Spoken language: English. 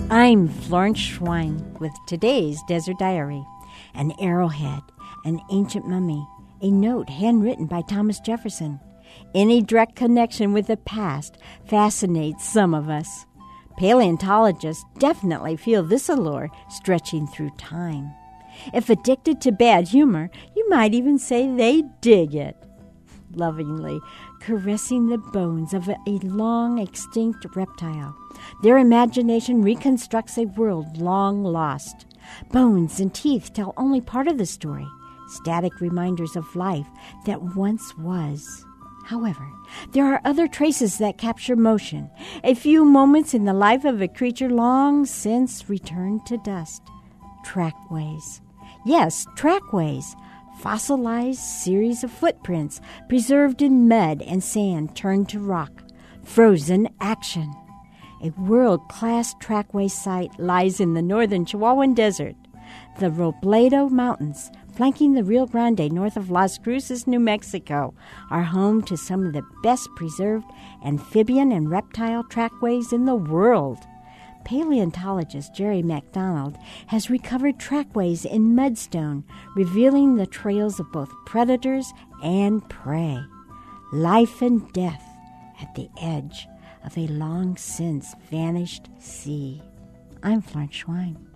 I'm Florence Schwein with today's Desert Diary. An arrowhead, an ancient mummy, a note handwritten by Thomas Jefferson. Any direct connection with the past fascinates some of us. Paleontologists definitely feel this allure stretching through time. If addicted to bad humor, you might even say they dig it. Lovingly caressing the bones of a long-extinct reptile, their imagination reconstructs a world long lost. Bones and teeth tell only part of the story, static reminders of life that once was. However, there are other traces that capture motion, a few moments in the life of a creature long since returned to dust. Trackways. Yes, trackways. Fossilized series of footprints preserved in mud and sand turned to rock. Frozen action. A world-class trackway site lies in the northern Chihuahuan Desert. The Robledo Mountains, flanking the Rio Grande north of Las Cruces, New Mexico, are home to some of the best-preserved amphibian and reptile trackways in the world. Paleontologist Jerry McDonald has recovered trackways in mudstone, revealing the trails of both predators and prey. Life and death at the edge of a long-since vanished sea. I'm Florence Schwein.